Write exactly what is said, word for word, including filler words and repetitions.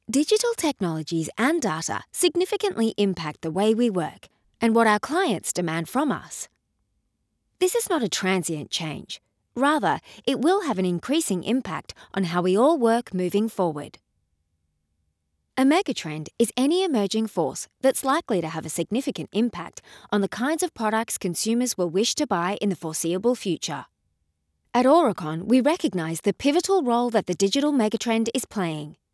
Digital technologies and data significantly impact the way we work and what our clients demand from us. This is not a transient change. Rather, it will have an increasing impact on how we all work moving forward. A megatrend is any emerging force that's likely to have a significant impact on the kinds of products consumers will wish to buy in the foreseeable future. At Aurecon, we recognise the pivotal role that the digital megatrend is playing.